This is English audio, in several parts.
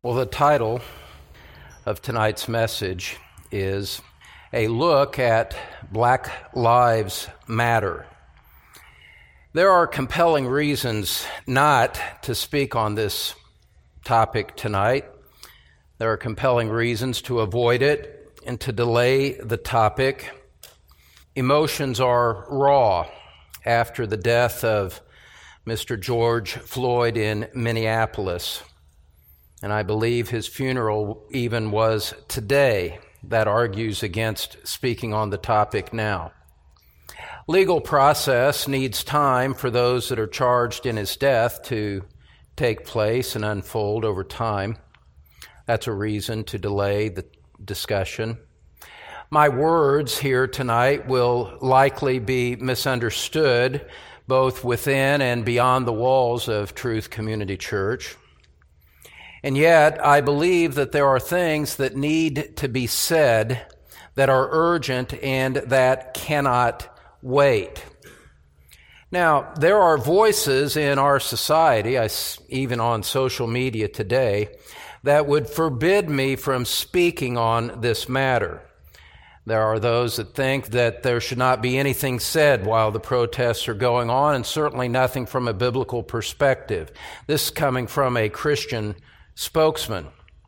Well, the title of tonight's message is A Look at Black Lives Matter. There are compelling reasons not to speak on this topic tonight. There are compelling reasons to avoid it and to delay the topic. Emotions are raw after the death of Mr. George Floyd in Minneapolis. And I believe his funeral even was today. That argues against speaking on the topic now. Legal process needs time for those that are charged in his death to take place and unfold over time. That's a reason to delay the discussion. My words here tonight will likely be misunderstood both within and beyond the walls of Truth Community Church. And yet, I believe that there are things that need to be said that are urgent and that cannot wait. Now, there are voices in our society, even on social media today, that would forbid me from speaking on this matter. There are those that think that there should not be anything said while the protests are going on, and certainly nothing from a biblical perspective. This is coming from a Christian spokesman.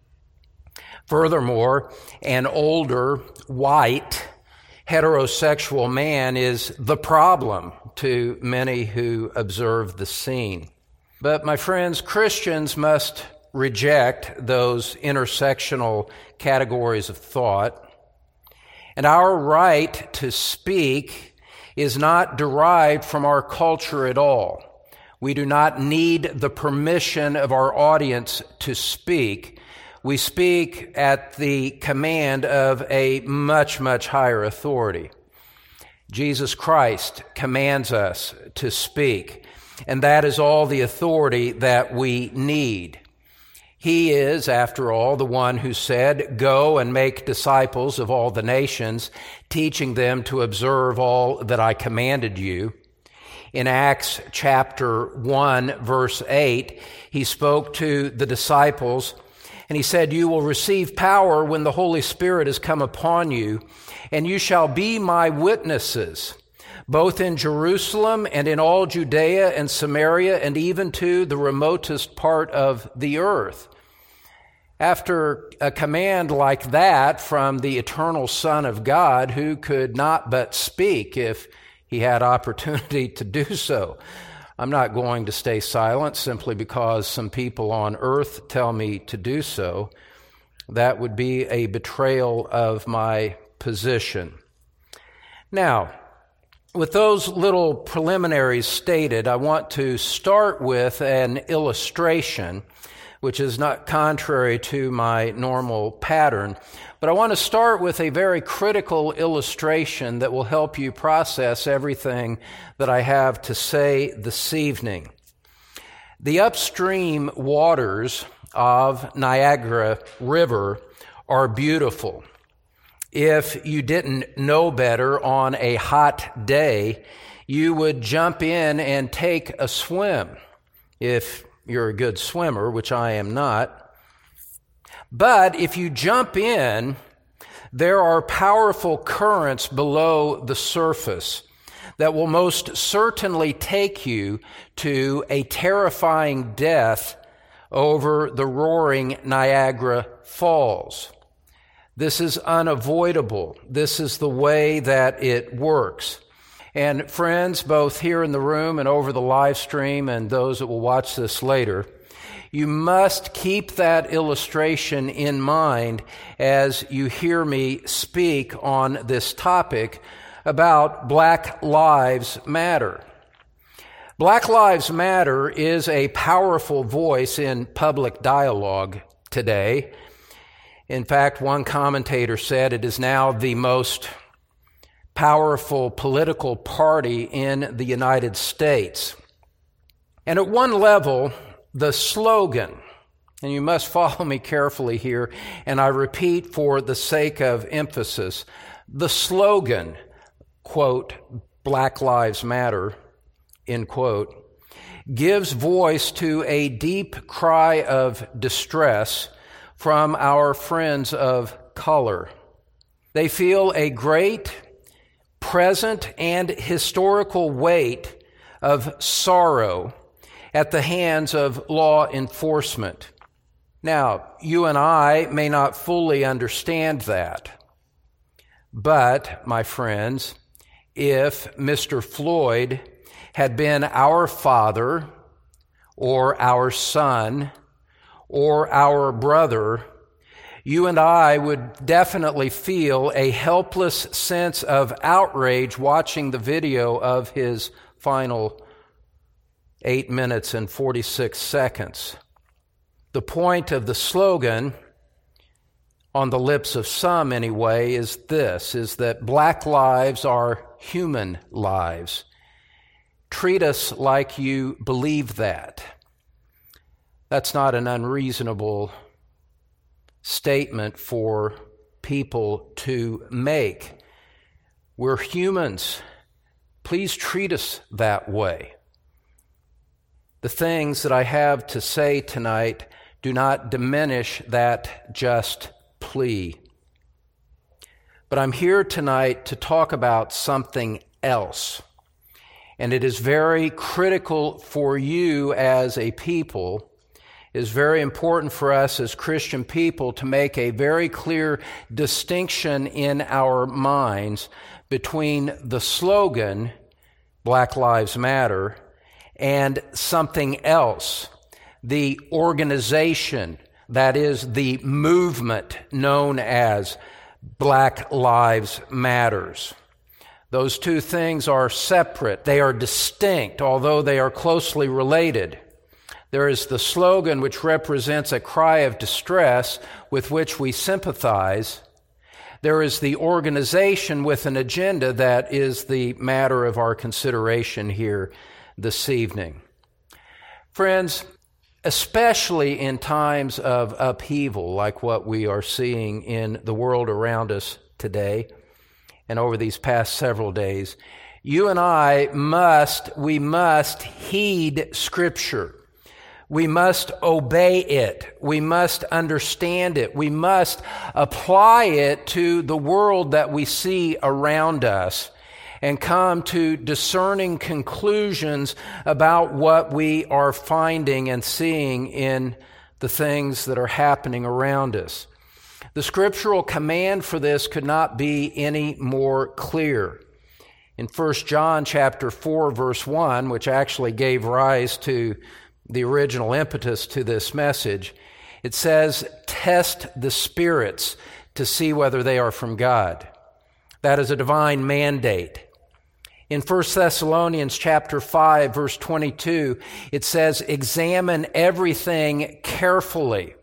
Furthermore, an older, white, heterosexual man is the problem to many who observe the scene. But my friends, Christians must reject those intersectional categories of thought. And our right to speak is not derived from our culture at all. We do not need the permission of our audience to speak. We speak at the command of a much, much higher authority. Jesus Christ commands us to speak, and that is all the authority that we need. He is, after all, the one who said, "Go and make disciples of all the nations, teaching them to observe all that I commanded you." In Acts chapter 1, verse 8, he spoke to the disciples, and he said, "You will receive power when the Holy Spirit has come upon you, and you shall be my witnesses, both in Jerusalem and in all Judea and Samaria, and even to the remotest part of the earth." After a command like that from the eternal Son of God, who could not but speak if he had opportunity to do so. I'm not going to stay silent simply because some people on earth tell me to do so. That would be a betrayal of my position. Now, with those little preliminaries stated, I want to start with an illustration, which is not contrary to my normal pattern. But I want to start with a very critical illustration that will help you process everything that I have to say this evening. The upstream waters of Niagara River are beautiful. If you didn't know better on a hot day, you would jump in and take a swim if you're a good swimmer, which I am not. But if you jump in, there are powerful currents below the surface that will most certainly take you to a terrifying death over the roaring Niagara Falls. This is unavoidable. This is the way that it works. And friends, both here in the room and over the live stream and those that will watch this later, you must keep that illustration in mind as you hear me speak on this topic about Black Lives Matter. Black Lives Matter is a powerful voice in public dialogue today. In fact, one commentator said it is now the most powerful political party in the United States. And at one level, the slogan, and you must follow me carefully here, and I repeat for the sake of emphasis, the slogan, quote, Black Lives Matter, end quote, gives voice to a deep cry of distress from our friends of color. They feel a great present and historical weight of sorrow at the hands of law enforcement. Now, you and I may not fully understand that, but, my friends, if Mr. Floyd had been our father or our son or our brother, you and I would definitely feel a helpless sense of outrage watching the video of his final 8 minutes and 46 seconds. The point of the slogan, on the lips of some anyway, is that black lives are human lives. Treat us like you believe that. That's not an unreasonable statement for people to make. We're humans. Please treat us that way. The things that I have to say tonight do not diminish that just plea. But I'm here tonight to talk about something else. And it is very critical for you as a people. It is very important for us as Christian people to make a very clear distinction in our minds between the slogan, Black Lives Matter, and something else, the organization, that is the movement known as Black Lives Matters. Those two things are separate. They are distinct, although they are closely related. There is the slogan, which represents a cry of distress with which we sympathize. There is the organization with an agenda that is the matter of our consideration here this evening. Friends, especially in times of upheaval like what we are seeing in the world around us today and over these past several days, you and I must heed Scripture. We must obey it. We must understand it. We must apply it to the world that we see around us and come to discerning conclusions about what we are finding and seeing in the things that are happening around us. The scriptural command for this could not be any more clear. In 1 John chapter 4, verse 1, which actually gave rise to the original impetus to this message, it says, "Test the spirits to see whether they are from God." That is a divine mandate. In 1 Thessalonians chapter 5, verse 22, it says, "Examine everything carefully."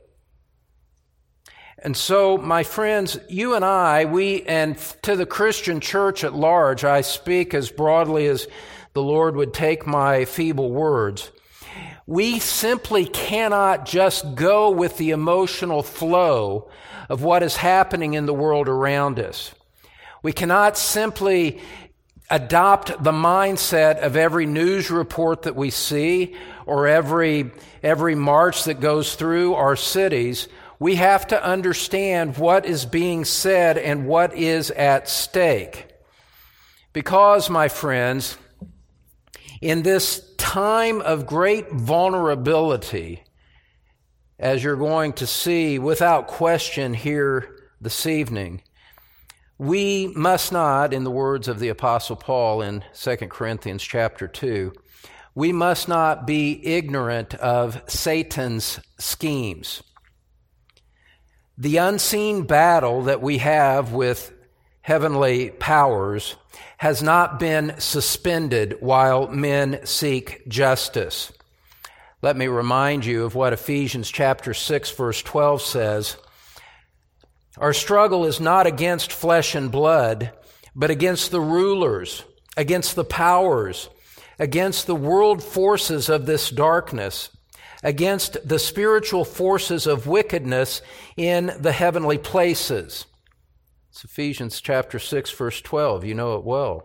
And so, my friends, you and I, and to the Christian church at large, I speak as broadly as the Lord would take my feeble words. We simply cannot just go with the emotional flow of what is happening in the world around us. We cannot simply adopt the mindset of every news report that we see or every march that goes through our cities. We have to understand what is being said and what is at stake. Because, my friends, in this time of great vulnerability, as you're going to see without question here this evening, we must not, in the words of the Apostle Paul in 2 Corinthians chapter 2, we must not be ignorant of Satan's schemes. The unseen battle that we have with heavenly powers has not been suspended while men seek justice. Let me remind you of what Ephesians chapter 6, verse 12 says. Our struggle is not against flesh and blood, but against the rulers, against the powers, against the world forces of this darkness, against the spiritual forces of wickedness in the heavenly places. It's Ephesians chapter 6, verse 12. You know it well.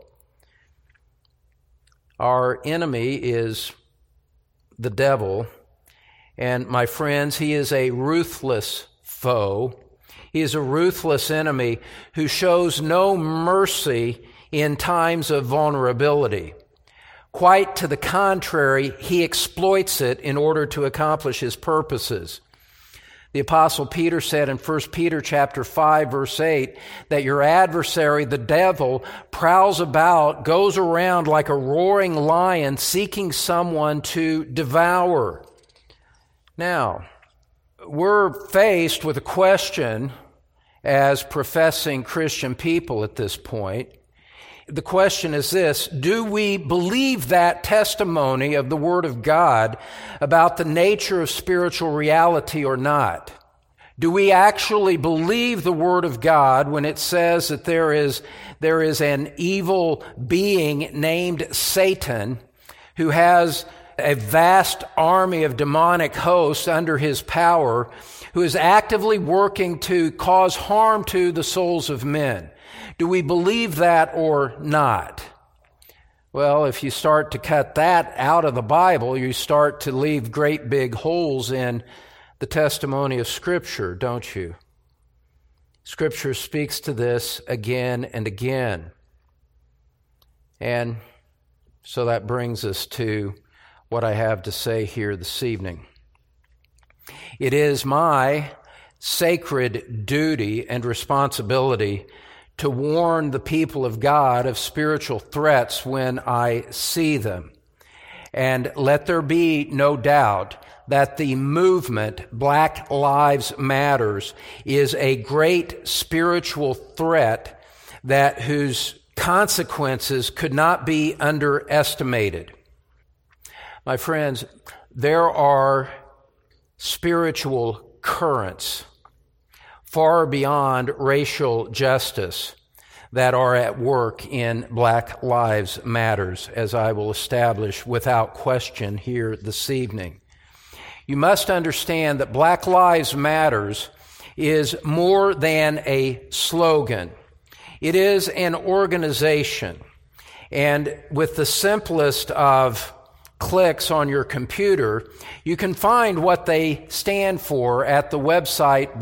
Our enemy is the devil, and my friends, he is a ruthless foe. foe. He is a ruthless enemy who shows no mercy in times of vulnerability. Quite to the contrary, he exploits it in order to accomplish his purposes. The Apostle Peter said in 1 Peter chapter 5, verse 8, that your adversary, the devil, prowls about, goes around like a roaring lion, seeking someone to devour. Now, we're faced with a question as professing Christian people at this point. The question is this: do we believe that testimony of the Word of God about the nature of spiritual reality or not? Do we actually believe the Word of God when it says that there is an evil being named Satan who has a vast army of demonic hosts under his power, who is actively working to cause harm to the souls of men? Do we believe that or not? Well, if you start to cut that out of the Bible, you start to leave great big holes in the testimony of Scripture, don't you? Scripture speaks to this again and again. And so that brings us to what I have to say here this evening. It is my sacred duty and responsibility to warn the people of God of spiritual threats when I see them. And let there be no doubt that the movement, Black Lives Matters, is a great spiritual threat whose consequences could not be underestimated. My friends, there are spiritual currents far beyond racial justice that are at work in Black Lives Matters, as I will establish without question here this evening. You must understand that Black Lives Matters is more than a slogan. It is an organization. And with the simplest of clicks on your computer, you can find what they stand for at the website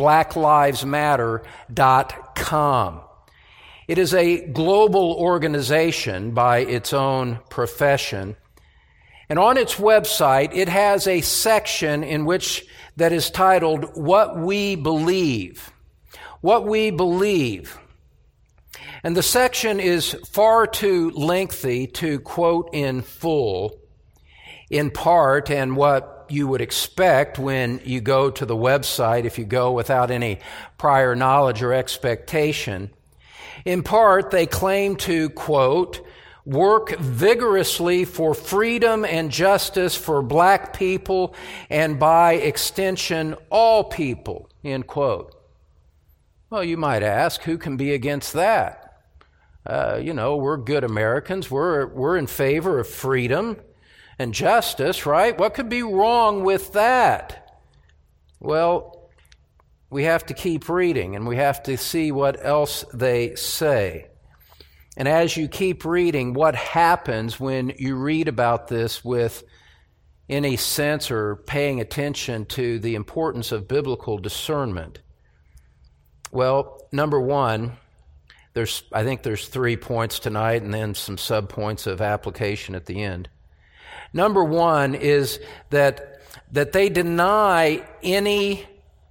blacklivesmatter.com. It is a global organization by its own profession. And on its website, it has a section that is titled, What We Believe. What We Believe. And the section is far too lengthy to quote in full. In part, and what you would expect when you go to the website, if you go without any prior knowledge or expectation, in part, they claim to, quote, work vigorously for freedom and justice for black people and by extension, all people, end quote. Well, you might ask, who can be against that? We're good Americans. We're in favor of freedom and justice, right? What could be wrong with that? Well, we have to keep reading, and we have to see what else they say. And as you keep reading, what happens when you read about this with any sense or paying attention to the importance of biblical discernment? Well, number one, I think there's 3 points tonight and then some sub-points of application at the end. Number one is that they deny any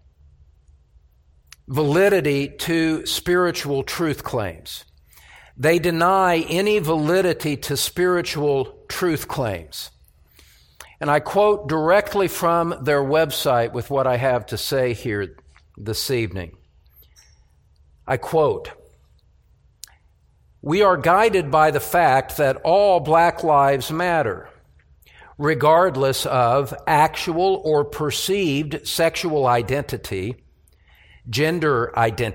validity to spiritual truth claims. They deny any validity to spiritual truth claims. And I quote directly from their website with what I have to say here this evening. I quote, "We are guided by the fact that all black lives matter, regardless of actual or perceived sexual identity, gender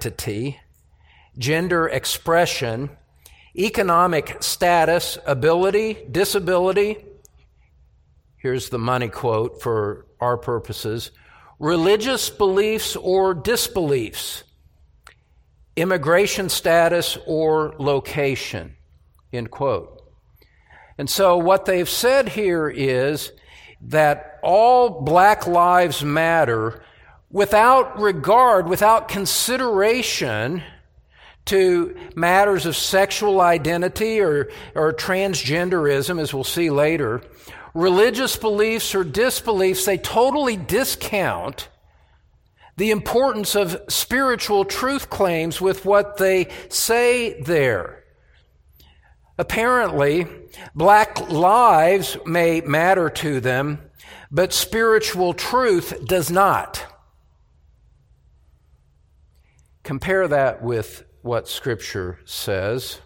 expression, economic status, ability, disability," here's the money quote for our purposes, "religious beliefs or disbeliefs, immigration status or location," end quote. And so what they've said here is that all Black Lives Matter without regard, without consideration to matters of sexual identity or transgenderism, as we'll see later, religious beliefs or disbeliefs, they totally discount the importance of spiritual truth claims with what they say there. Apparently, black lives may matter to them, but spiritual truth does not. Compare that with what Scripture says.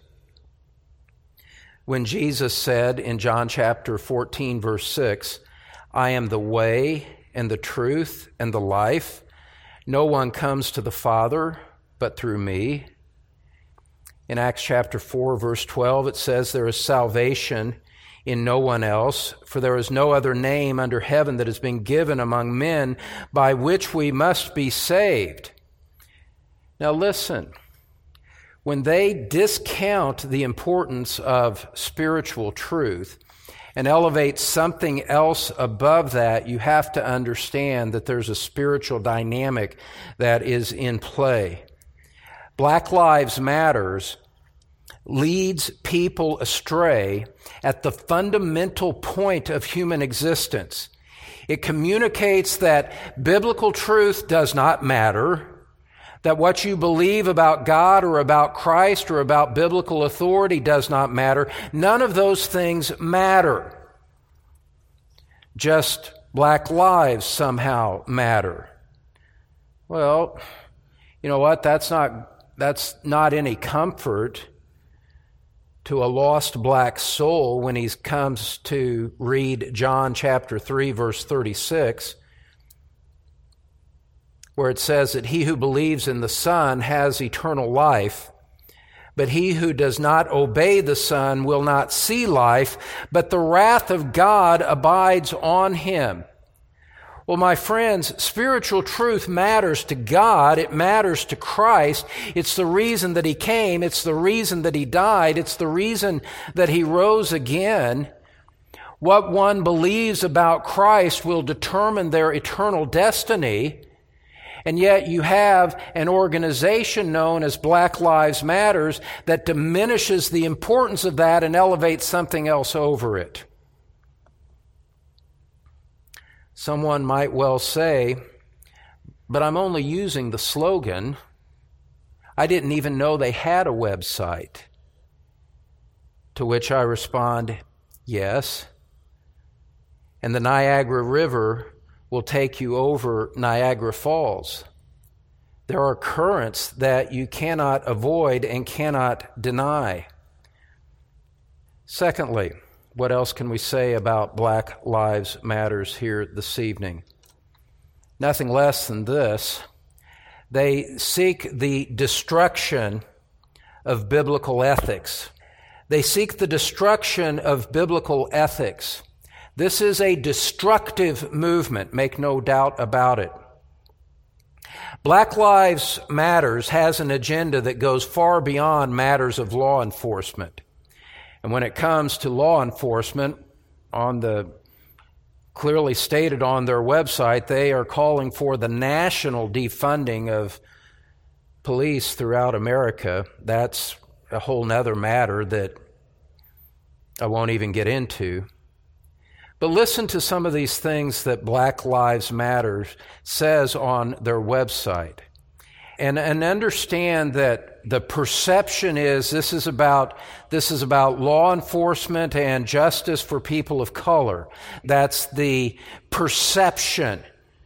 When Jesus said in John chapter 14, verse 6, "I am the way and the truth and the life. No one comes to the Father but through me." In Acts chapter 4, verse 12, it says, "There is salvation in no one else, for there is no other name under heaven that has been given among men by which we must be saved." Now listen, when they discount the importance of spiritual truth and elevate something else above that, you have to understand that there's a spiritual dynamic that is in play. Black Lives Matters leads people astray at the fundamental point of human existence. It communicates that biblical truth does not matter, that what you believe about God or about Christ or about biblical authority does not matter. None of those things matter. Just black lives somehow matter. Well, you know what? That's not any comfort to a lost black soul when he comes to read John chapter 3, verse 36, where it says that he who believes in the Son has eternal life, but he who does not obey the Son will not see life, but the wrath of God abides on him. Well, my friends, spiritual truth matters to God. It matters to Christ. It's the reason that he came. It's the reason that he died. It's the reason that he rose again. What one believes about Christ will determine their eternal destiny. And yet you have an organization known as Black Lives Matters that diminishes the importance of that and elevates something else over it. Someone might well say, but I'm only using the slogan. I didn't even know they had a website. To which I respond, yes. And the Niagara River will take you over Niagara Falls. There are currents that you cannot avoid and cannot deny. Secondly, what else can we say about Black Lives Matters here this evening? Nothing less than this. They seek the destruction of biblical ethics. They seek the destruction of biblical ethics. This is a destructive movement, make no doubt about it. Black Lives Matters has an agenda that goes far beyond matters of law enforcement. And when it comes to law enforcement, clearly stated on their website, they are calling for the national defunding of police throughout America. That's a whole nother matter that I won't even get into. But listen to some of these things that Black Lives Matter says on their website. And understand that the perception is this is about law enforcement and justice for people of color. That's the perception.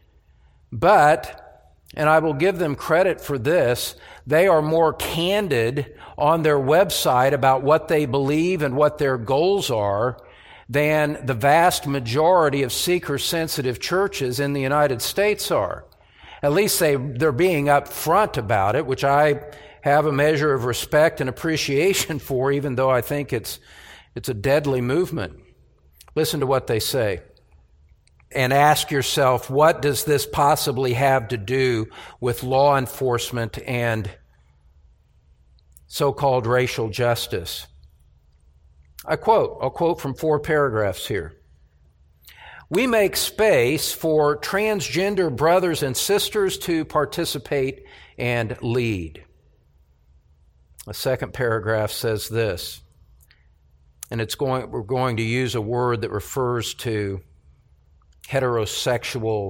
But, and I will give them credit for this, they are more candid on their website about what they believe and what their goals are than the vast majority of seeker-sensitive churches in the United States are. At least they're being upfront about it, which I have a measure of respect and appreciation for, even though I think it's a deadly movement. Listen to what they say. And ask yourself, what does this possibly have to do with law enforcement and so-called racial justice? I'll quote from 4 paragraphs here. We make space for transgender brothers and sisters to participate and lead. The second paragraph says this, and we're going to use a word that refers to heterosexual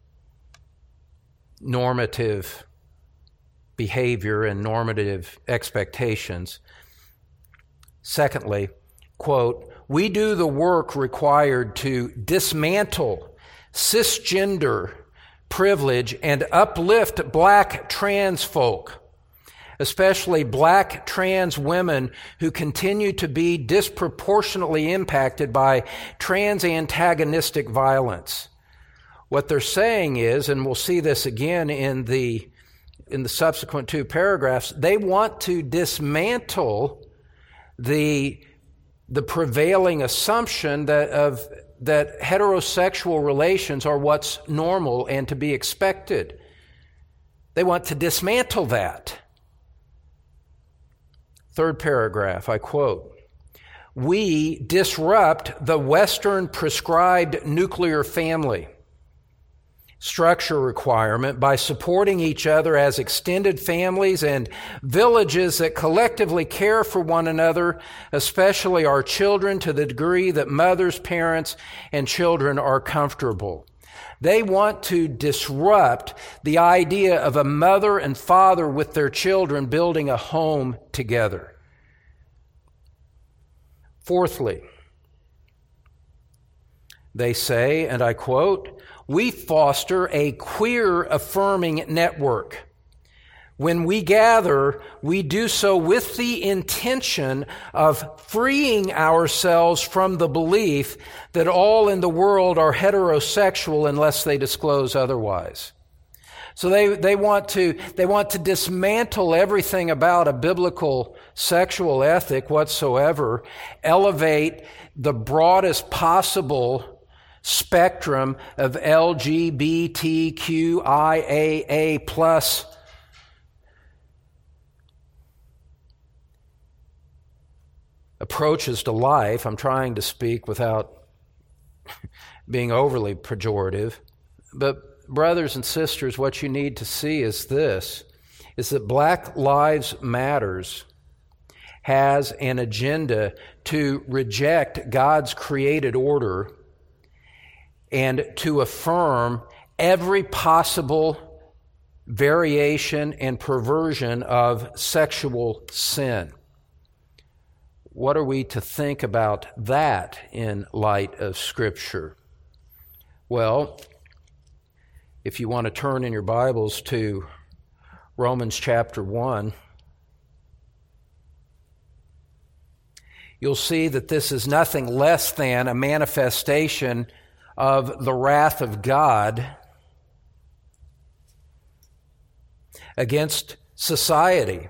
normative behavior and normative expectations. Secondly, quote, we do the work required to dismantle cisgender privilege and uplift black trans folk, especially black trans women who continue to be disproportionately impacted by trans antagonistic violence. What they're saying is, and we'll see this again in the subsequent two paragraphs, they want to dismantle the prevailing assumption that heterosexual relations are what's normal and to be expected. They want to dismantle that. Third paragraph, I quote, we disrupt the Western prescribed nuclear family structure requirement by supporting each other as extended families and villages that collectively care for one another, especially our children, to the degree that mothers, parents, and children are comfortable. They want to disrupt the idea of a mother and father with their children building a home together. Fourthly, they say, and I quote, we foster a queer-affirming network. When we gather, we do so with the intention of freeing ourselves from the belief that all in the world are heterosexual unless they disclose otherwise. So they want to dismantle everything about a biblical sexual ethic whatsoever, elevate the broadest possible spectrum of LGBTQIAA plus approaches to life. I'm trying to speak without being overly pejorative. But brothers and sisters, what you need to see is this, is that Black Lives Matters has an agenda to reject God's created order and to affirm every possible variation and perversion of sexual sin. What are we to think about that in light of Scripture? Well, if you want to turn in your Bibles to Romans chapter 1, you'll see that this is nothing less than a manifestation of the wrath of God against society.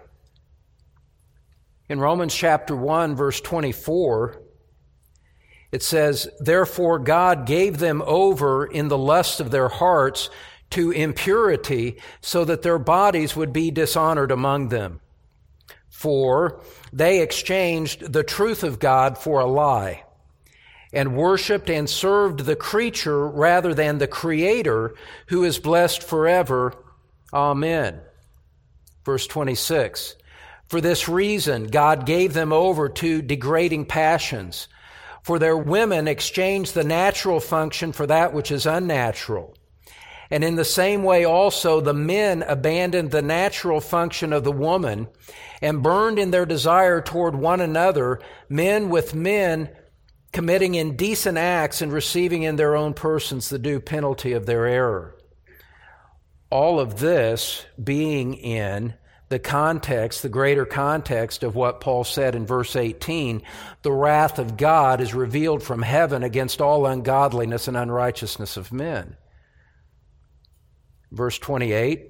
In Romans chapter 1, verse 24, it says, therefore God gave them over in the lust of their hearts to impurity, so that their bodies would be dishonored among them. For they exchanged the truth of God for a lie, and worshipped and served the creature rather than the Creator, who is blessed forever. Amen. Verse 26. For this reason, God gave them over to degrading passions. For their women exchanged the natural function for that which is unnatural. And in the same way also, the men abandoned the natural function of the woman and burned in their desire toward one another, men with men, committing indecent acts and receiving in their own persons the due penalty of their error. All of this being in the context, the greater context of what Paul said in verse 18, the wrath of God is revealed from heaven against all ungodliness and unrighteousness of men. Verse 28,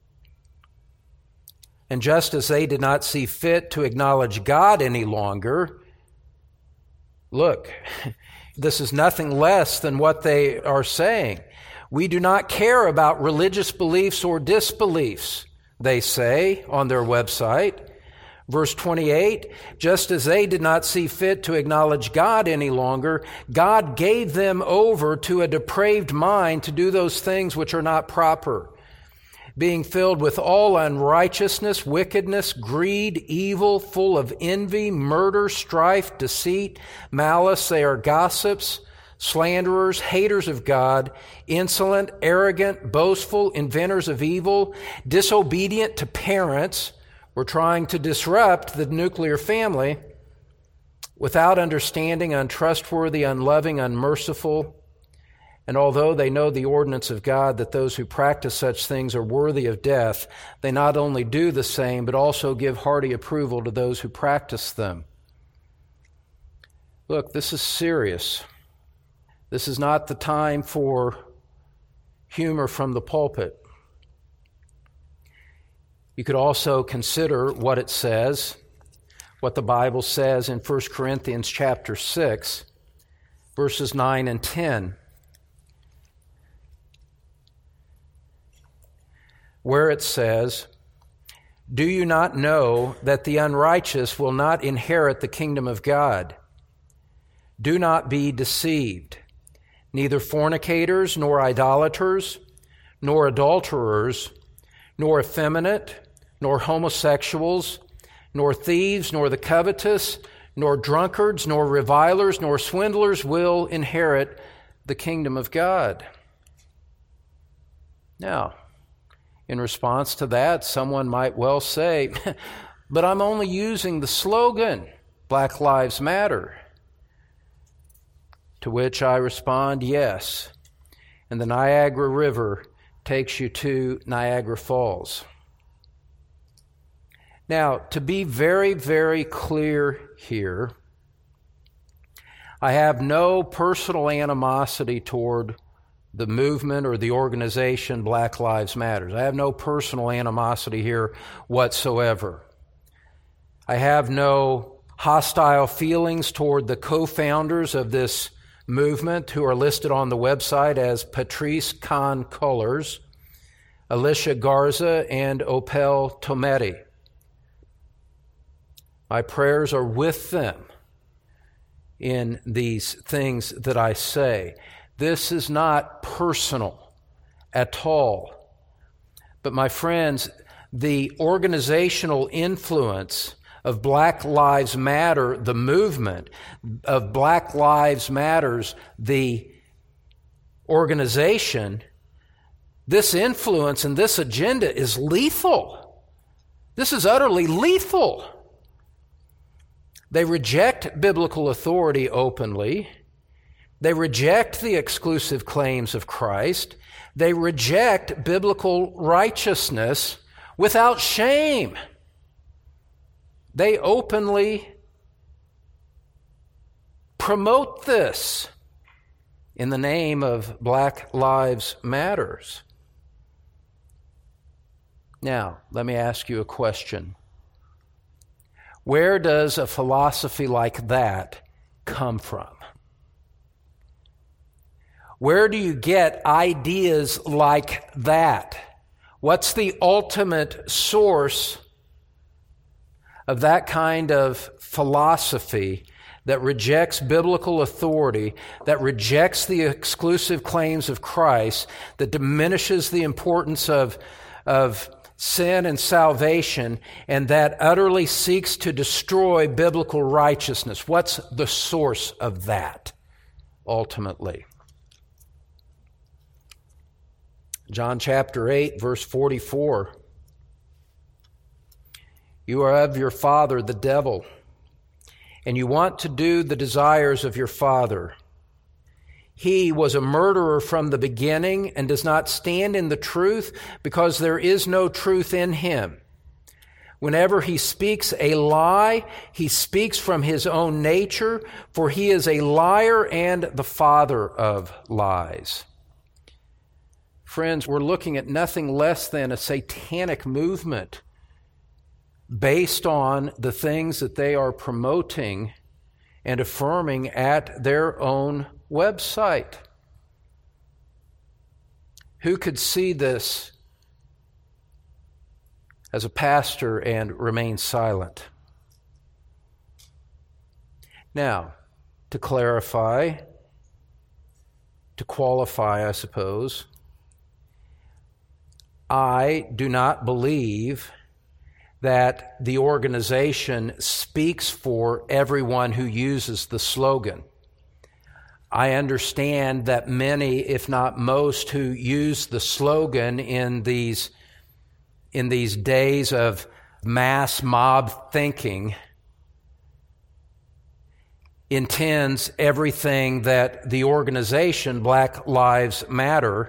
and just as they did not see fit to acknowledge God any longer, look, this is nothing less than what they are saying. We do not care about religious beliefs or disbeliefs, they say on their website. Verse 28, just as they did not see fit to acknowledge God any longer, God gave them over to a depraved mind to do those things which are not proper, being filled with all unrighteousness, wickedness, greed, evil, full of envy, murder, strife, deceit, malice. They are gossips, slanderers, haters of God, insolent, arrogant, boastful, inventors of evil, disobedient to parents. We're trying to disrupt the nuclear family, without understanding, untrustworthy, unloving, unmerciful. And although they know the ordinance of God that those who practice such things are worthy of death, they not only do the same, but also give hearty approval to those who practice them. Look, this is serious. This is not the time for humor from the pulpit. You could also consider what it says, what the Bible says in 1 Corinthians chapter 6, verses 9 and 10, where it says, "Do you not know that the unrighteous will not inherit the kingdom of God? Do not be deceived. Neither fornicators, nor idolaters, nor adulterers, nor effeminate, nor homosexuals, nor thieves, nor the covetous, nor drunkards, nor revilers, nor swindlers will inherit the kingdom of God." Now, in response to that, someone might well say, but I'm only using the slogan, Black Lives Matter. To which I respond, yes. And the Niagara River takes you to Niagara Falls. Now, to be very, very clear here, I have no personal animosity toward the movement or the organization Black Lives Matter. I have no personal animosity here whatsoever. I have no hostile feelings toward the co-founders of this movement who are listed on the website as Patrisse Khan-Cullors, Alicia Garza, and Opal Tometi. My prayers are with them in these things that I say. This is not personal at all. But my friends, the organizational influence of Black Lives Matter, the movement of Black Lives Matters, the organization, this influence and this agenda is lethal. This is utterly lethal. They reject biblical authority openly. They reject the exclusive claims of Christ. They reject biblical righteousness without shame. They openly promote this in the name of Black Lives Matters. Now, let me ask you a question. Where does a philosophy like that come from? Where do you get ideas like that? What's the ultimate source of that kind of philosophy that rejects biblical authority, that rejects the exclusive claims of Christ, that diminishes the importance of sin and salvation, and that utterly seeks to destroy biblical righteousness? What's the source of that, ultimately? John chapter 8, verse 44. You are of your father, the devil, and you want to do the desires of your father. He was a murderer from the beginning and does not stand in the truth because there is no truth in him. Whenever he speaks a lie, he speaks from his own nature, for he is a liar and the father of lies. Friends, we're looking at nothing less than a satanic movement based on the things that they are promoting and affirming at their own website. Who could see this as a pastor and remain silent? Now, to clarify, to qualify, I suppose, I do not believe that the organization speaks for everyone who uses the slogan. I understand that many, if not most, who use the slogan in these days of mass mob thinking intends everything that the organization Black Lives Matter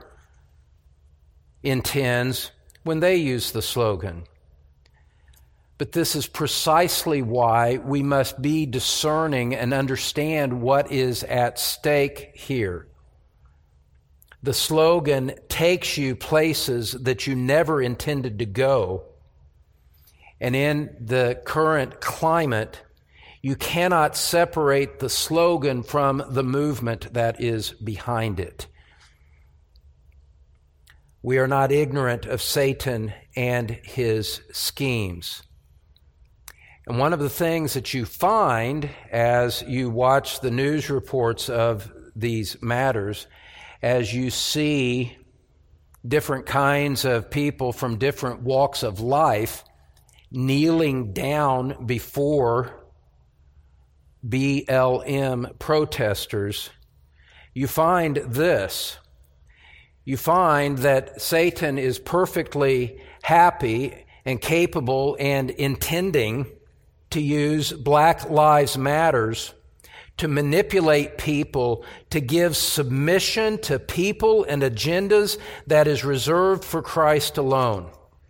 intends when they use the slogan. But this is precisely why we must be discerning and understand what is at stake here. The slogan takes you places that you never intended to go. And in the current climate, you cannot separate the slogan from the movement that is behind it. We are not ignorant of Satan and his schemes. And one of the things that you find as you watch the news reports of these matters, as you see different kinds of people from different walks of life kneeling down before BLM protesters, you find this. You find that Satan is perfectly happy and capable and intending to use Black Lives Matters to manipulate people, to give submission to people and agendas that is reserved for Christ alone.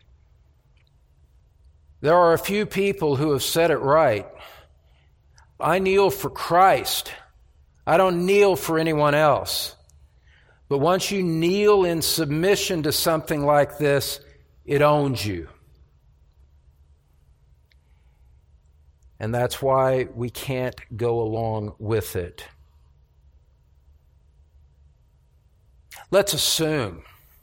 There are a few people who have said it right. I kneel for Christ. I don't kneel for anyone else. But once you kneel in submission to something like this, it owns you. And that's why we can't go along with it. Let's assume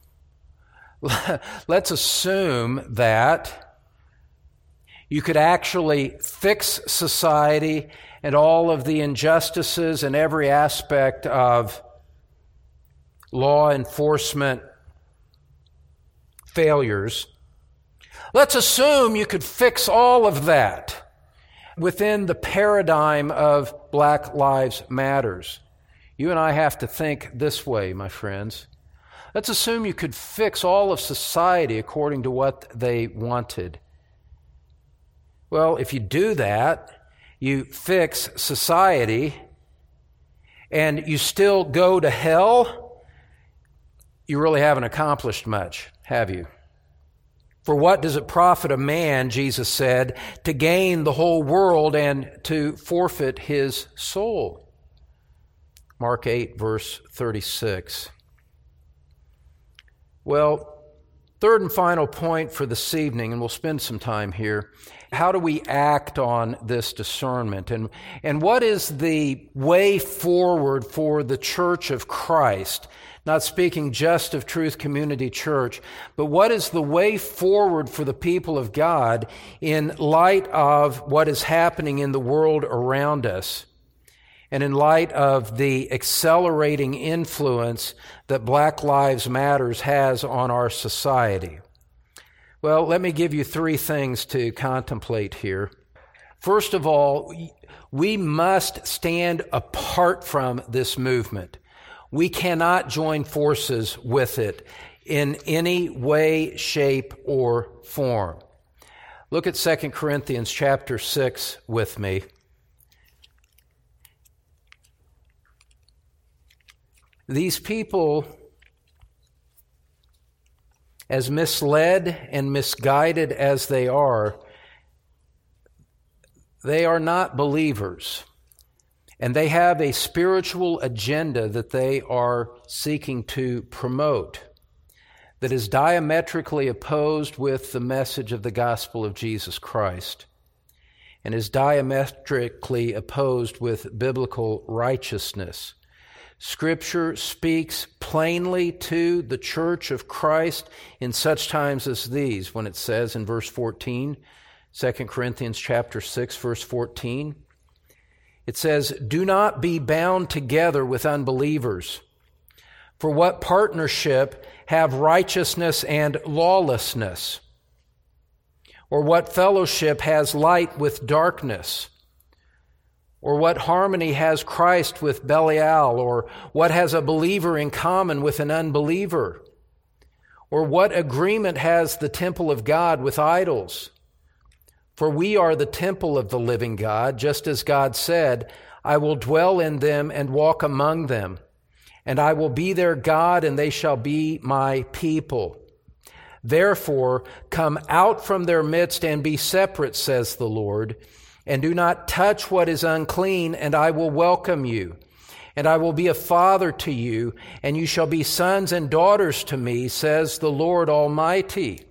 that you could actually fix society and all of the injustices and every aspect of law enforcement failures. Let's assume you could fix all of that within the paradigm of Black Lives Matters. You and I have to think this way, my friends. Let's assume you could fix all of society according to what they wanted. Well, if you do that, you fix society, and you still go to hell, you really haven't accomplished much, have you? For what does it profit a man, Jesus said, to gain the whole world and to forfeit his soul? Mark 8, verse 36. Well, third and final point for this evening, and we'll spend some time here. How do we act on this discernment? And what is the way forward for the Church of Christ? Not speaking just of Truth Community Church, but what is the way forward for the people of God in light of what is happening in the world around us, and in light of the accelerating influence that Black Lives Matters has on our society? Well, let me give you three things to contemplate here. First of all, we must stand apart from this movement. We cannot join forces with it in any way, shape, or form. Look at 2 Corinthians chapter 6 with me. These people, as misled and misguided as they are not believers. And they have a spiritual agenda that they are seeking to promote that is diametrically opposed with the message of the gospel of Jesus Christ, and is diametrically opposed with biblical righteousness. Scripture speaks plainly to the church of Christ in such times as these, when it says in verse 14, 2 Corinthians chapter 6, verse 14, It says, "Do not be bound together with unbelievers. For what partnership have righteousness and lawlessness? Or what fellowship has light with darkness? Or what harmony has Christ with Belial? Or what has a believer in common with an unbeliever? Or what agreement has the temple of God with idols? For we are the temple of the living God, just as God said, 'I will dwell in them and walk among them, and I will be their God, and they shall be my people.' Therefore, come out from their midst and be separate, says the Lord, and do not touch what is unclean, and I will welcome you. And I will be a father to you, and you shall be sons and daughters to me, says the Lord Almighty."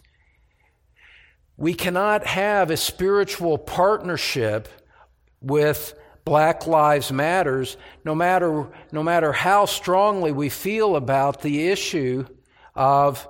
We cannot have a spiritual partnership with Black Lives Matters, no matter how strongly we feel about the issue of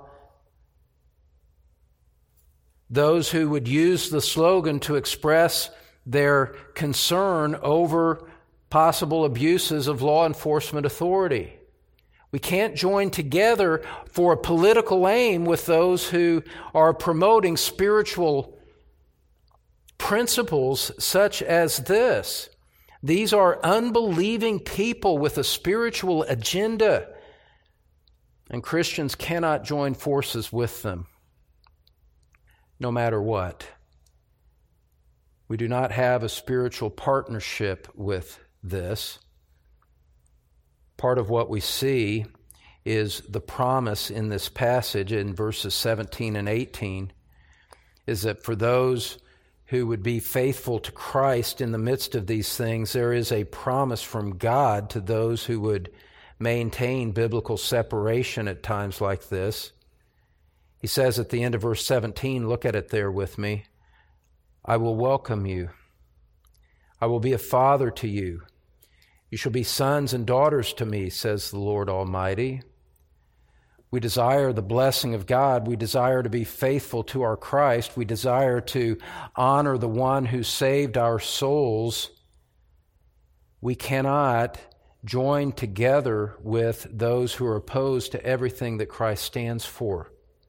those who would use the slogan to express their concern over possible abuses of law enforcement authority. We can't join together for a political aim with those who are promoting spiritual principles such as this. These are unbelieving people with a spiritual agenda, and Christians cannot join forces with them, no matter what. We do not have a spiritual partnership with this. Part of what we see is the promise in this passage in verses 17 and 18 is that for those who would be faithful to Christ in the midst of these things, there is a promise from God to those who would maintain biblical separation at times like this. He says at the end of verse 17, look at it there with me, "I will welcome you. I will be a father to you. You shall be sons and daughters to me, says the Lord Almighty." We desire the blessing of God. We desire to be faithful to our Christ. We desire to honor the one who saved our souls. We cannot join together with those who are opposed to everything that Christ stands for.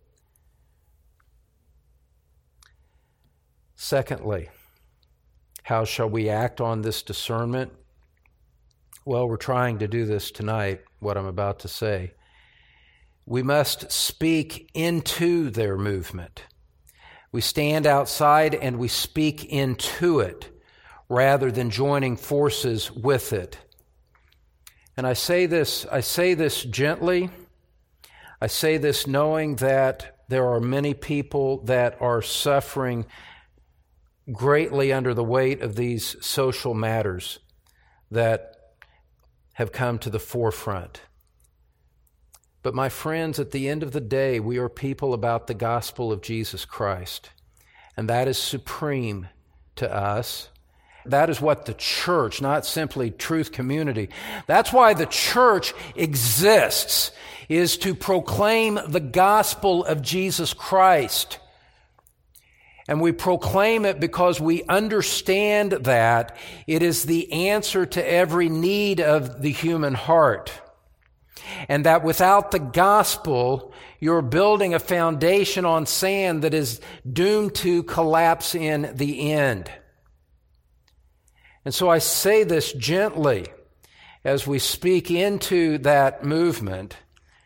Secondly, how shall we act on this discernment? Well, we're trying to do this tonight, what I'm about to say. We must speak into their movement. We stand outside and we speak into it rather than joining forces with it. And I say this gently. I say this knowing that there are many people that are suffering greatly under the weight of these social matters that have come to the forefront. But my friends, at the end of the day, we are people about the gospel of Jesus Christ, and that is supreme to us. That is what the church, not simply Truth Community, that's why the church exists, is to proclaim the gospel of Jesus Christ. And we proclaim it because we understand that it is the answer to every need of the human heart. And that without the gospel, you're building a foundation on sand that is doomed to collapse in the end. And so I say this gently as we speak into that movement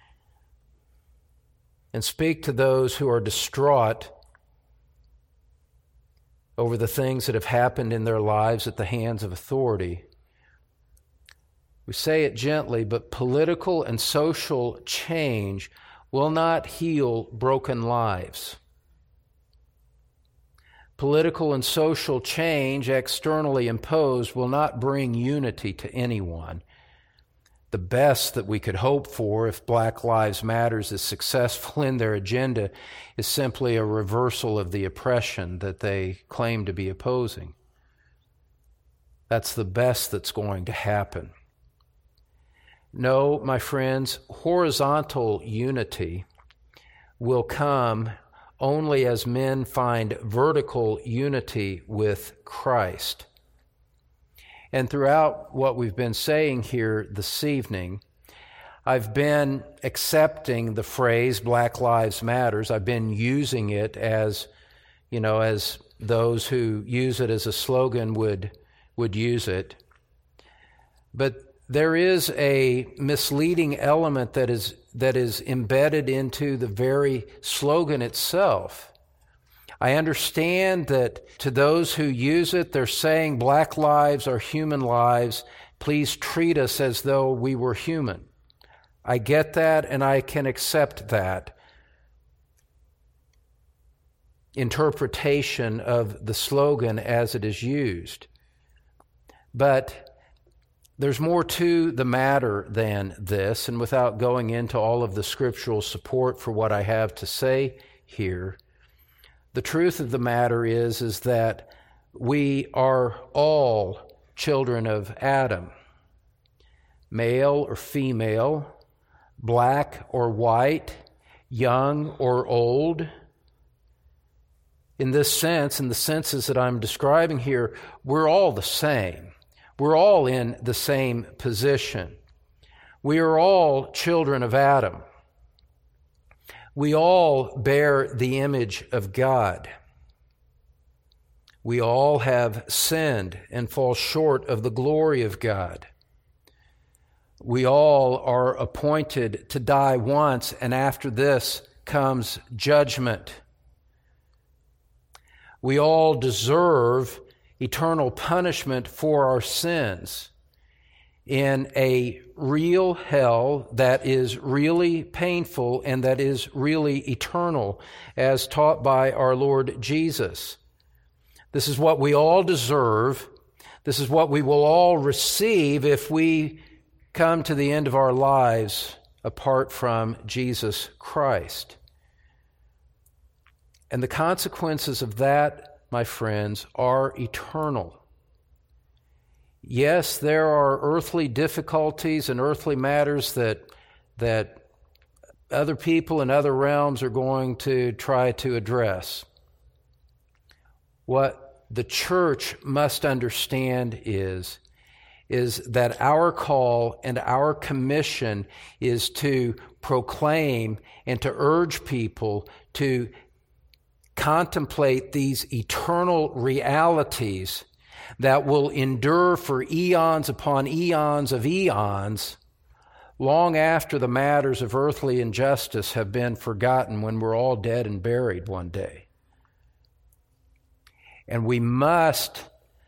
and speak to those who are distraught over the things that have happened in their lives at the hands of authority. We say it gently, but political and social change will not heal broken lives. Political and social change, externally imposed, will not bring unity to anyone. The best that we could hope for if Black Lives Matter is successful in their agenda is simply a reversal of the oppression that they claim to be opposing. That's the best that's going to happen. No, my friends, horizontal unity will come only as men find vertical unity with Christ. And throughout what we've been saying here this evening, I've been accepting the phrase Black Lives Matters. I've been using it as those who use it as a slogan would use it. But there is a misleading element that is embedded into the very slogan itself. I understand that to those who use it, they're saying black lives are human lives. Please treat us as though we were human. I get that, and I can accept that interpretation of the slogan as it is used. But there's more to the matter than this, and without going into all of the scriptural support for what I have to say here, the truth of the matter is that we are all children of Adam, male or female, black or white, young or old. In this sense, in the senses that I'm describing here, we're all the same. We're all in the same position. We are all children of Adam. We all bear the image of God. We all have sinned and fall short of the glory of God. We all are appointed to die once, and after this comes judgment. We all deserve eternal punishment for our sins in a real hell that is really painful and that is really eternal, as taught by our Lord Jesus. This is what we all deserve. This is what we will all receive if we come to the end of our lives apart from Jesus Christ. And the consequences of that, my friends, are eternal. Yes, there are earthly difficulties and earthly matters that other people in other realms are going to try to address. What the church must understand is that our call and our commission is to proclaim and to urge people to contemplate these eternal realities that will endure for eons upon eons of eons, long after the matters of earthly injustice have been forgotten, when we're all dead and buried one day. And we must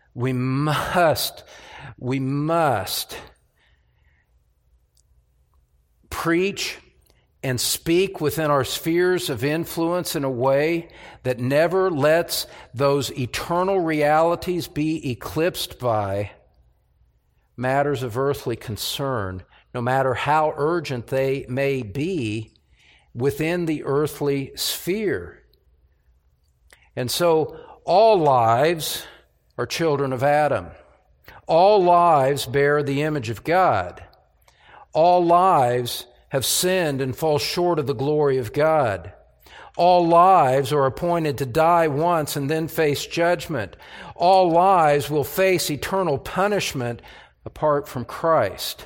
preach and speak within our spheres of influence in a way that never lets those eternal realities be eclipsed by matters of earthly concern, no matter how urgent they may be within the earthly sphere. And so all lives are children of Adam. All lives bear the image of God. All lives have sinned and fall short of the glory of God. All lives are appointed to die once and then face judgment. All lives will face eternal punishment apart from Christ.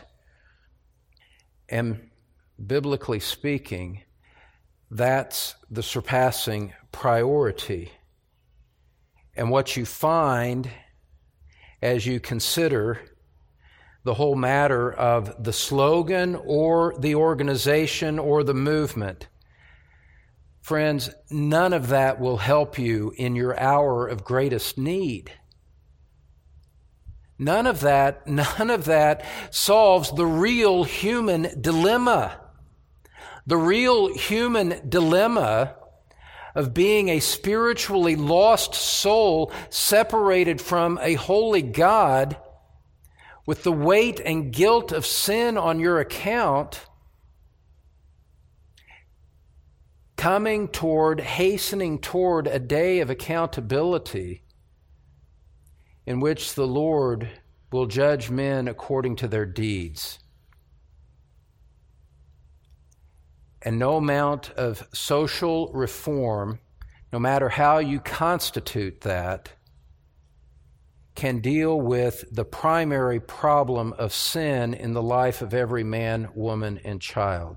And biblically speaking, that's the surpassing priority. And what you find as you consider the whole matter of the slogan or the organization or the movement, friends, none of that will help you in your hour of greatest need. None of that solves the real human dilemma. The real human dilemma of being a spiritually lost soul separated from a holy God, with the weight and guilt of sin on your account, hastening toward a day of accountability in which the Lord will judge men according to their deeds. And no amount of social reform, no matter how you constitute that, can deal with the primary problem of sin in the life of every man, woman, and child.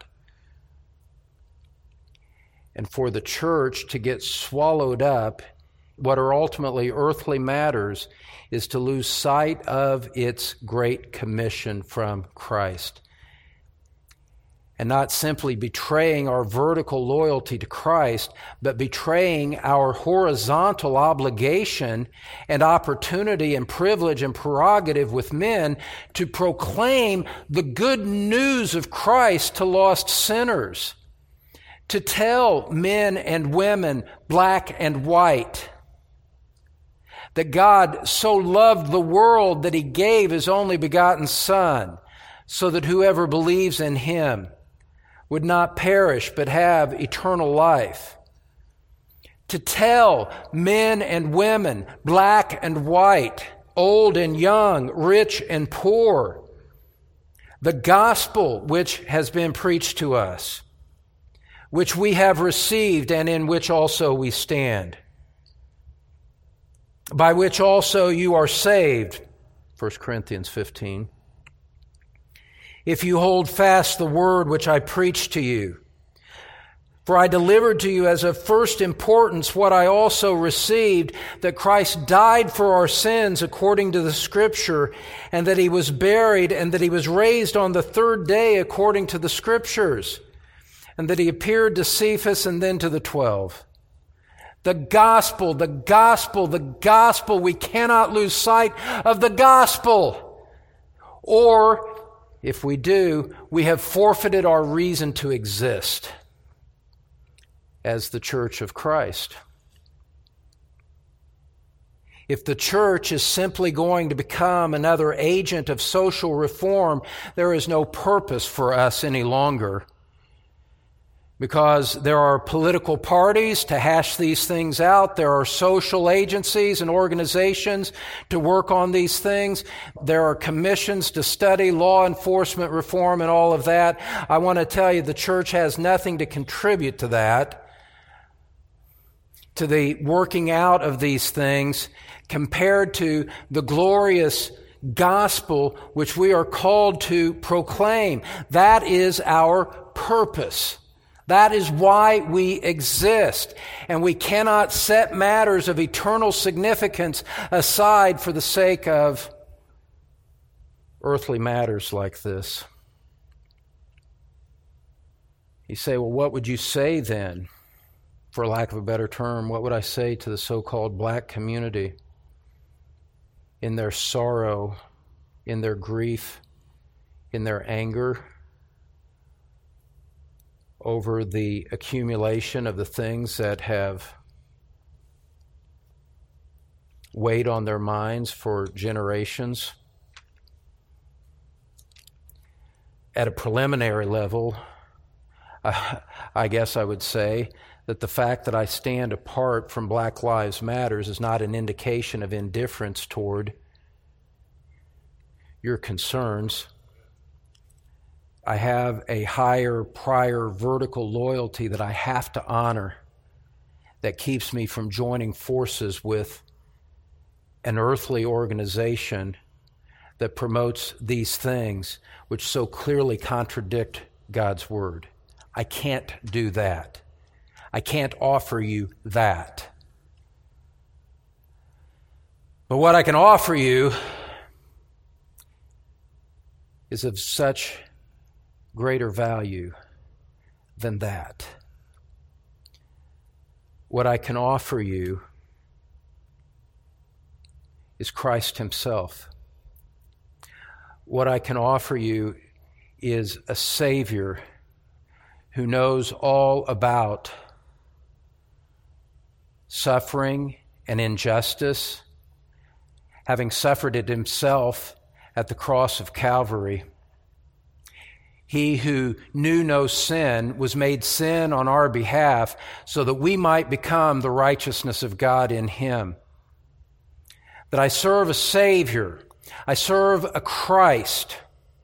And for the church to get swallowed up, what are ultimately earthly matters, is to lose sight of its great commission from Christ. And not simply betraying our vertical loyalty to Christ, but betraying our horizontal obligation and opportunity and privilege and prerogative with men to proclaim the good news of Christ to lost sinners, to tell men and women, black and white, that God so loved the world that He gave His only begotten Son, so that whoever believes in Him would not perish but have eternal life. To tell men and women, black and white, old and young, rich and poor, the gospel which has been preached to us, which we have received and in which also we stand, by which also you are saved, 1 Corinthians 15. If you hold fast the word which I preached to you. For I delivered to you as of first importance what I also received, that Christ died for our sins according to the Scripture, and that He was buried, and that He was raised on the third day according to the Scriptures, and that He appeared to Cephas and then to the 12. The gospel, the gospel, the gospel. We cannot lose sight of the gospel. Or, if we do, we have forfeited our reason to exist as the Church of Christ. If the church is simply going to become another agent of social reform, there is no purpose for us any longer. Because there are political parties to hash these things out. There are social agencies and organizations to work on these things. There are commissions to study law enforcement reform and all of that. I want to tell you, the church has nothing to contribute to that, to the working out of these things, compared to the glorious gospel which we are called to proclaim. That is our purpose. That is why we exist, and we cannot set matters of eternal significance aside for the sake of earthly matters like this. You say, well, what would you say then? For lack of a better term, what would I say to the so-called black community in their sorrow, in their grief, in their anger, over the accumulation of the things that have weighed on their minds for generations? At a preliminary level, I guess I would say that the fact that I stand apart from Black Lives Matter is not an indication of indifference toward your concerns. I have a higher, prior, vertical loyalty that I have to honor that keeps me from joining forces with an earthly organization that promotes these things which so clearly contradict God's Word. I can't do that. I can't offer you that. But what I can offer you is of such greater value than that. What I can offer you is Christ Himself. What I can offer you is a Savior who knows all about suffering and injustice, having suffered it Himself at the cross of Calvary. He who knew no sin was made sin on our behalf so that we might become the righteousness of God in Him. That I serve a Savior, I serve a Christ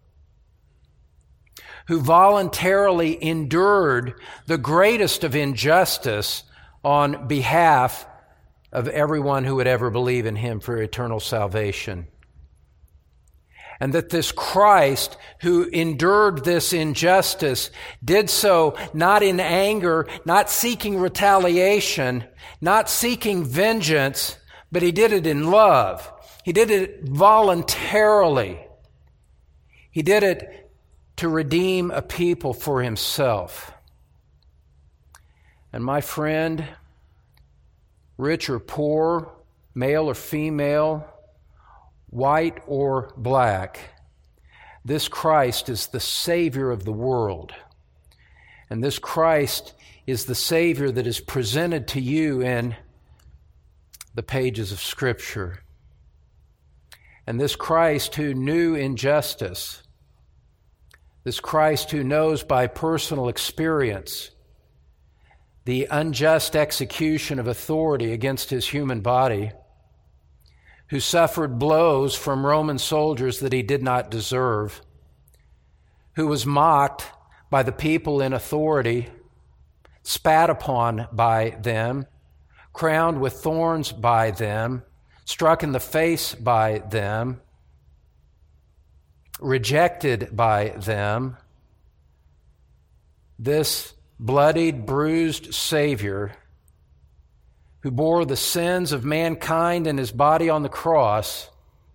who voluntarily endured the greatest of injustice on behalf of everyone who would ever believe in him for eternal salvation. And that this Christ who endured this injustice did so not in anger, not seeking retaliation, not seeking vengeance, but he did it in love. He did it voluntarily. He did it to redeem a people for himself. And my friend, rich or poor, male or female, white or black, this Christ is the Savior of the world. And this Christ is the Savior that is presented to you in the pages of Scripture. And this Christ who knew injustice, this Christ who knows by personal experience the unjust execution of authority against his human body, who suffered blows from Roman soldiers that he did not deserve, who was mocked by the people in authority, spat upon by them, crowned with thorns by them, struck in the face by them, rejected by them. This bloodied, bruised Savior who bore the sins of mankind in his body on the cross,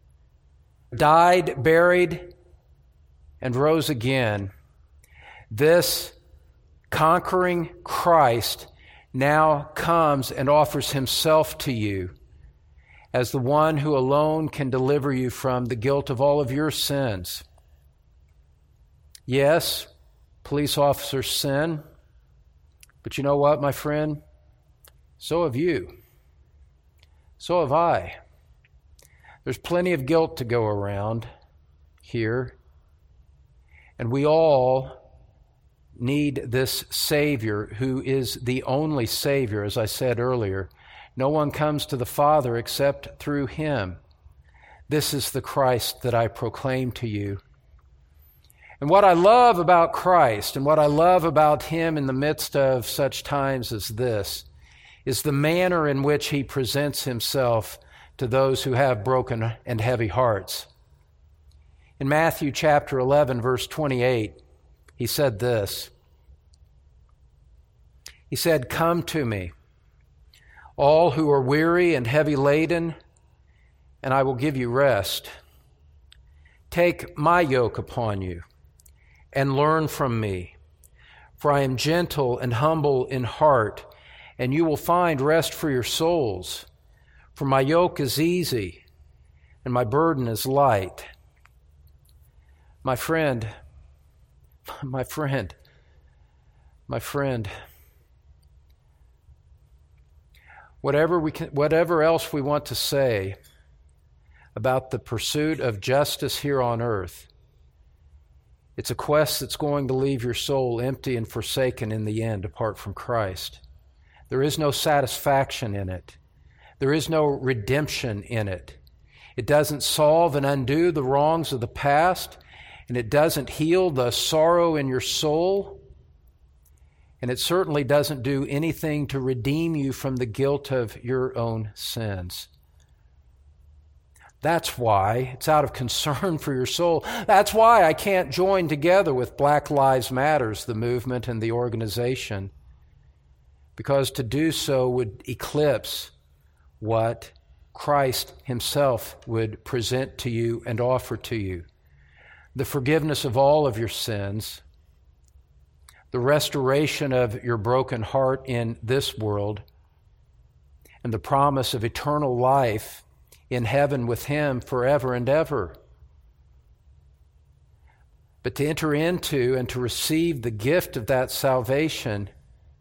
died, buried, and rose again. This conquering Christ now comes and offers himself to you as the one who alone can deliver you from the guilt of all of your sins. Yes, police officers sin, but you know what, my friend? So have you. So have I. There's plenty of guilt to go around here, and we all need this Savior who is the only Savior, as I said earlier. No one comes to the Father except through him. This is the Christ that I proclaim to you. And what I love about Christ and what I love about him in the midst of such times as this is the manner in which he presents himself to those who have broken and heavy hearts. In Matthew chapter 11, verse 28, he said this. He said, "Come to me, all who are weary and heavy laden, and I will give you rest. Take my yoke upon you and learn from me, for I am gentle and humble in heart, and you will find rest for your souls. For my yoke is easy and my burden is light." My friend, whatever else we want to say about the pursuit of justice here on earth, it's a quest that's going to leave your soul empty and forsaken in the end apart from Christ. There is no satisfaction in it. There is no redemption in it. It doesn't solve and undo the wrongs of the past, and it doesn't heal the sorrow in your soul, and it certainly doesn't do anything to redeem you from the guilt of your own sins. That's why it's out of concern for your soul. That's why I can't join together with Black Lives Matters, the movement and the organization, because to do so would eclipse what Christ himself would present to you and offer to you. The forgiveness of all of your sins, the restoration of your broken heart in this world, and the promise of eternal life in heaven with him forever and ever. But to enter into and to receive the gift of that salvation,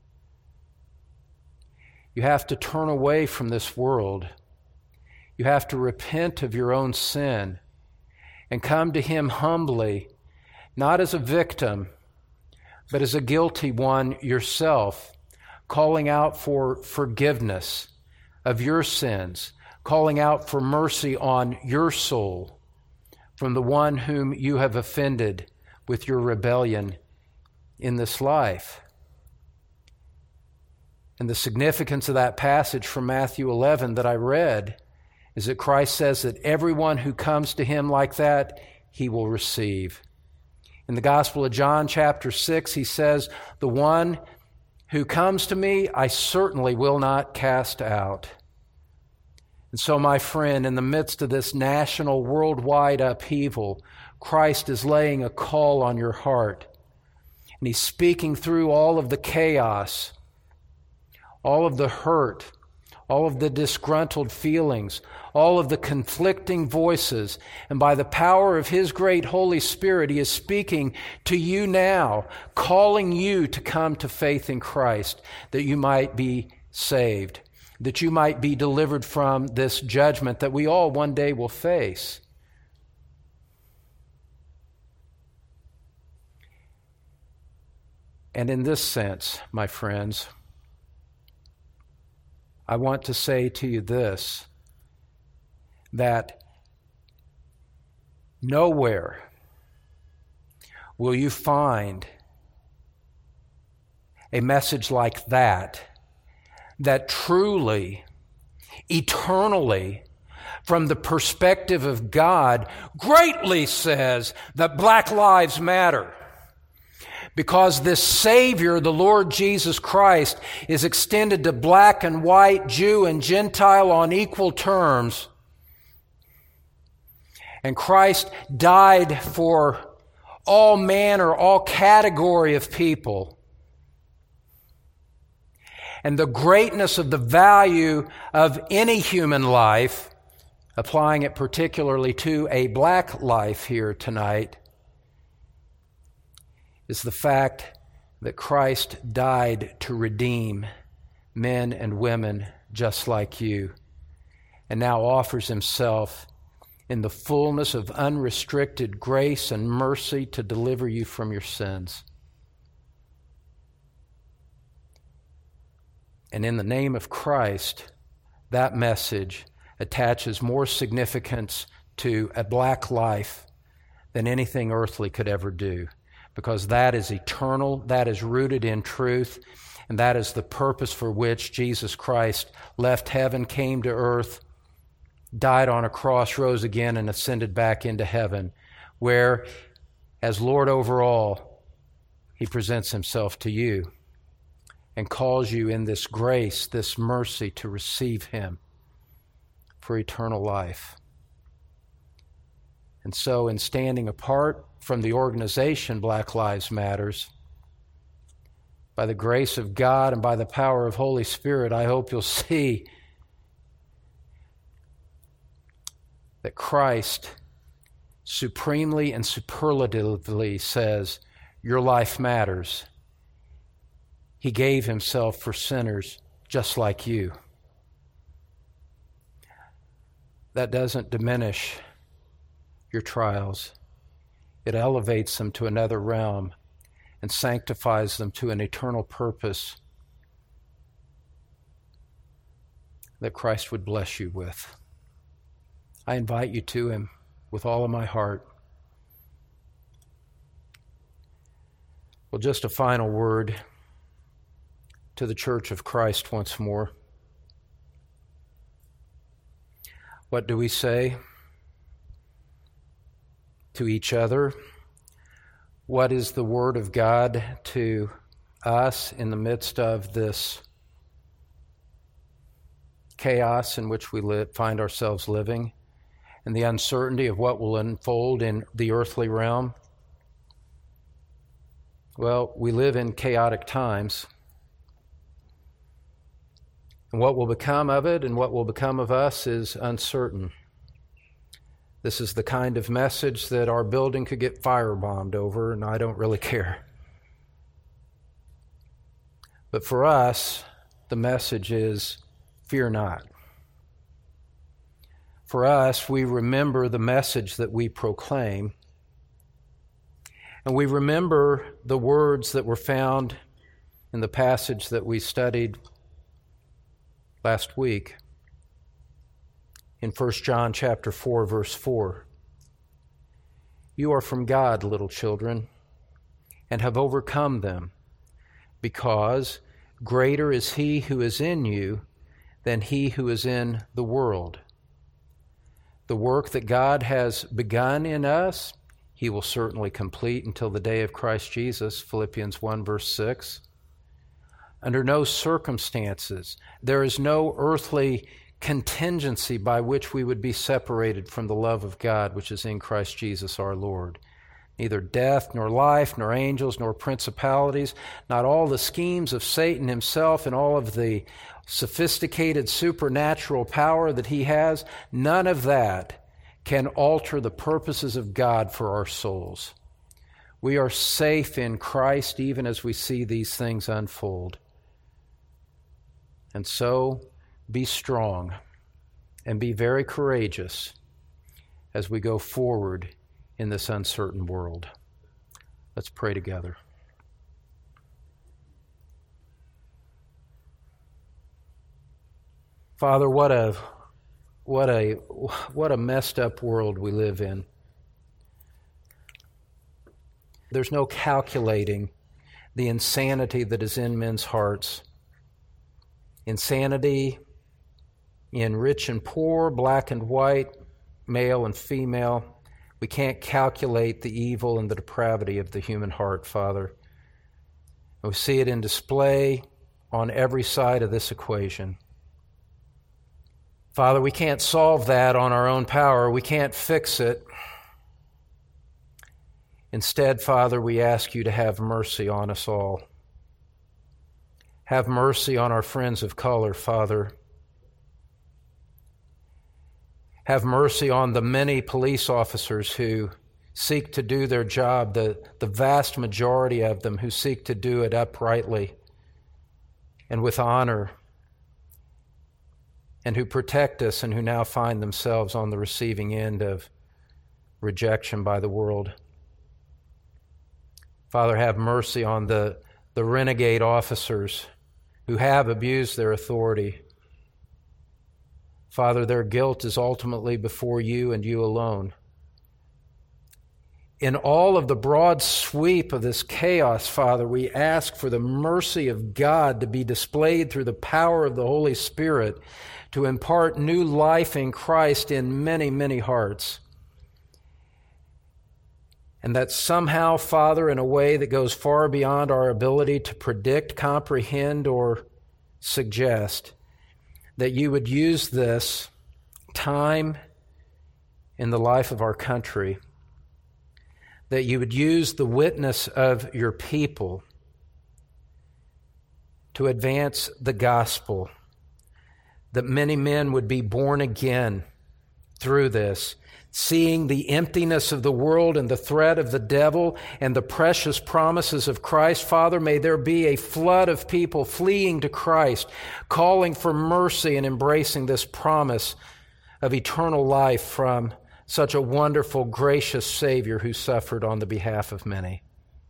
you have to turn away from this world. You have to repent of your own sin and come to him humbly, not as a victim, but as a guilty one yourself, calling out for forgiveness of your sins, calling out for mercy on your soul from the one whom you have offended with your rebellion in this life. And the significance of that passage from Matthew 11 that I read is that Christ says that everyone who comes to him like that, he will receive. In the Gospel of John chapter 6, he says, the one who comes to me, I certainly will not cast out. And so, my friend, in the midst of this national, worldwide upheaval, Christ is laying a call on your heart. And he's speaking through all of the chaos, all of the hurt, all of the disgruntled feelings, all of the conflicting voices. And by the power of his great Holy Spirit, he is speaking to you now, calling you to come to faith in Christ, that you might be saved, that you might be delivered from this judgment that we all one day will face. And in this sense, my friends, I want to say to you this, that nowhere will you find a message like that truly, eternally, from the perspective of God, greatly says that black lives matter. Because this Savior, the Lord Jesus Christ, is extended to black and white, Jew and Gentile on equal terms. And Christ died for all manner, all category of people. And the greatness of the value of any human life, applying it particularly to a black life here tonight, is the fact that Christ died to redeem men and women just like you, and now offers himself in the fullness of unrestricted grace and mercy to deliver you from your sins. And in the name of Christ, that message attaches more significance to a black life than anything earthly could ever do. Because that is eternal, that is rooted in truth, and that is the purpose for which Jesus Christ left heaven, came to earth, died on a cross, rose again, and ascended back into heaven, where, as Lord over all, he presents himself to you and calls you in this grace, this mercy, to receive him for eternal life. And so, in standing apart from the organization Black Lives Matters, by the grace of God and by the power of Holy Spirit, I hope you'll see that Christ supremely and superlatively says, your life matters. He gave himself for sinners just like you. That doesn't diminish your trials. It elevates them to another realm and sanctifies them to an eternal purpose that Christ would bless you with. I invite you to him with all of my heart. Well, just a final word to the Church of Christ once more. What do we say to each other? What is the Word of God to us in the midst of this chaos in which we find ourselves living and the uncertainty of what will unfold in the earthly realm? Well, we live in chaotic times. And what will become of it and what will become of us is uncertain. This is the kind of message that our building could get firebombed over, and I don't really care. But for us, the message is, fear not. For us, we remember the message that we proclaim, and we remember the words that were found in the passage that we studied last week. In 1 John chapter 4, verse 4, you are from God, little children, and have overcome them, because greater is he who is in you than he who is in the world. The work that God has begun in us, he will certainly complete until the day of Christ Jesus, Philippians 1, verse 6. Under no circumstances, there is no earthly contingency by which we would be separated from the love of God, which is in Christ Jesus our Lord. Neither death, nor life, nor angels, nor principalities, not all the schemes of Satan himself and all of the sophisticated supernatural power that he has, none of that can alter the purposes of God for our souls. We are safe in Christ even as we see these things unfold. And so, be strong and be very courageous as we go forward in this uncertain world. Let's pray together. Father, what a messed up world we live in. There's no calculating the insanity that is in men's hearts. Insanity in rich and poor, black and white, male and female. We can't calculate the evil and the depravity of the human heart, Father. We see it in display on every side of this equation. Father, we can't solve that on our own power. We can't fix it. Instead, Father, we ask you to have mercy on us all. Have mercy on our friends of color, Father. Have mercy on the many police officers who seek to do their job, the vast majority of them who seek to do it uprightly and with honor, and who protect us and who now find themselves on the receiving end of rejection by the world. Father, have mercy on the renegade officers who have abused their authority. Father, their guilt is ultimately before you and you alone. In all of the broad sweep of this chaos, Father, we ask for the mercy of God to be displayed through the power of the Holy Spirit to impart new life in Christ in many, many hearts. And that somehow, Father, in a way that goes far beyond our ability to predict, comprehend, or suggest, that you would use this time in the life of our country, that you would use the witness of your people to advance the gospel, that many men would be born again through this, seeing the emptiness of the world and the threat of the devil and the precious promises of Christ. Father, may there be a flood of people fleeing to Christ, calling for mercy and embracing this promise of eternal life from such a wonderful, gracious Savior who suffered on the behalf of many.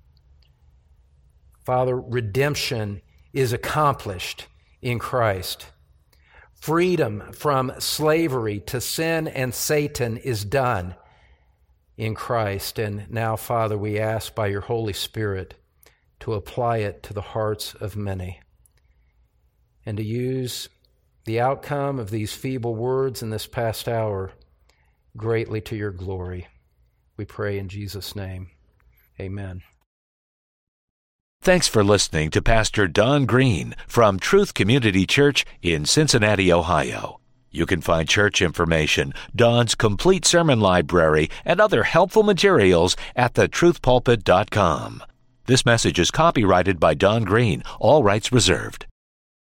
Father, redemption is accomplished in Christ. Freedom from slavery to sin and Satan is done in Christ. And now, Father, we ask by your Holy Spirit to apply it to the hearts of many and to use the outcome of these feeble words in this past hour greatly to your glory. We pray in Jesus' name. Amen. Thanks for listening to Pastor Don Green from Truth Community Church in Cincinnati, Ohio. You can find church information, Don's complete sermon library, and other helpful materials at thetruthpulpit.com. This message is copyrighted by Don Green, all rights reserved.